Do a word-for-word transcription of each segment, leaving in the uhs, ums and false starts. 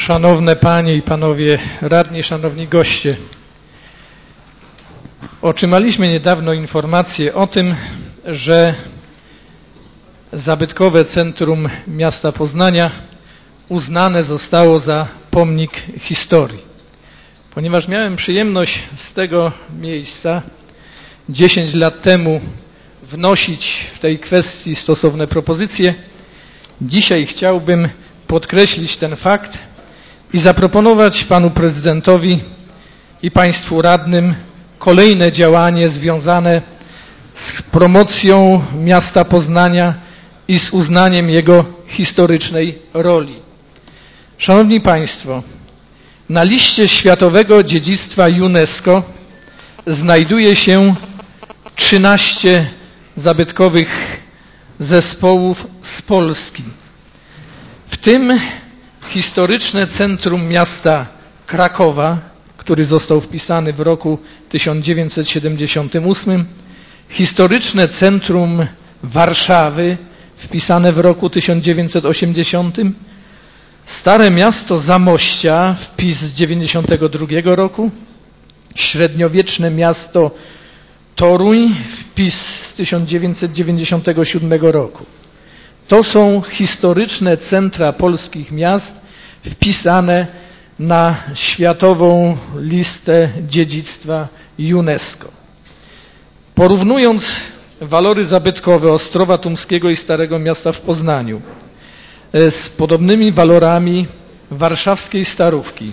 Szanowne Panie i Panowie Radni, Szanowni Goście. Otrzymaliśmy niedawno informację o tym, że zabytkowe centrum miasta Poznania uznane zostało za pomnik historii. Ponieważ miałem przyjemność z tego miejsca dziesięć lat temu wnosić w tej kwestii stosowne propozycje, dzisiaj chciałbym podkreślić ten fakt i zaproponować panu prezydentowi i państwu radnym kolejne działanie związane z promocją miasta Poznania i z uznaniem jego historycznej roli. Szanowni Państwo, na liście Światowego Dziedzictwa UNESCO znajduje się trzynaście zabytkowych zespołów z Polski, w tym historyczne centrum miasta Krakowa, który został wpisany w roku tysiąc dziewięćset siedemdziesiątym ósmym, historyczne centrum Warszawy, wpisane w roku tysiąc dziewięćset osiemdziesiątym, Stare Miasto Zamościa, wpis z dziewięćdziesiątego drugiego roku, średniowieczne miasto Toruń, wpis z tysiąc dziewięćset dziewięćdziesiątego siódmego roku. To są historyczne centra polskich miast wpisane na światową listę dziedzictwa UNESCO. Porównując walory zabytkowe Ostrowa Tumskiego i Starego Miasta w Poznaniu z podobnymi walorami warszawskiej Starówki,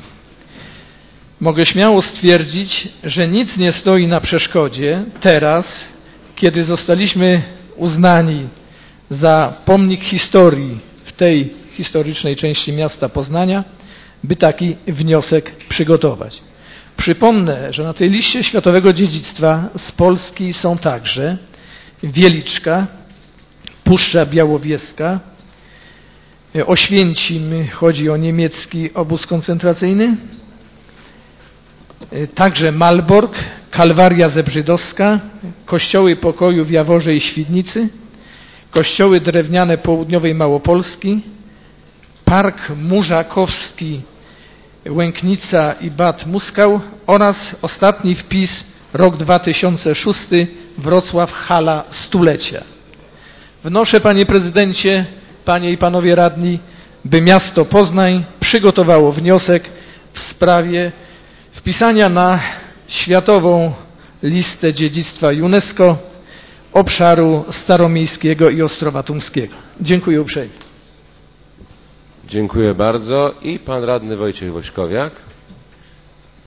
mogę śmiało stwierdzić, że nic nie stoi na przeszkodzie teraz, kiedy zostaliśmy uznani za pomnik historii w tej historycznej części miasta Poznania, by taki wniosek przygotować. Przypomnę, że na tej liście Światowego Dziedzictwa z Polski są także Wieliczka, Puszcza Białowieska, Oświęcim, chodzi o niemiecki obóz koncentracyjny, także Malbork, Kalwaria Zebrzydowska, kościoły pokoju w Jaworze i Świdnicy, kościoły drewniane południowej Małopolski, Park Murzakowski, Łęknica i Bad Muskał oraz ostatni wpis, rok dwa tysiące szósty, Wrocław, hala stulecia. Wnoszę, panie prezydencie, panie i panowie radni, by miasto Poznań przygotowało wniosek w sprawie wpisania na światową listę dziedzictwa UNESCO obszaru staromiejskiego i Ostrowa Tumskiego. Dziękuję uprzejmie. Dziękuję bardzo. I pan radny Wojciech Wośkowiak.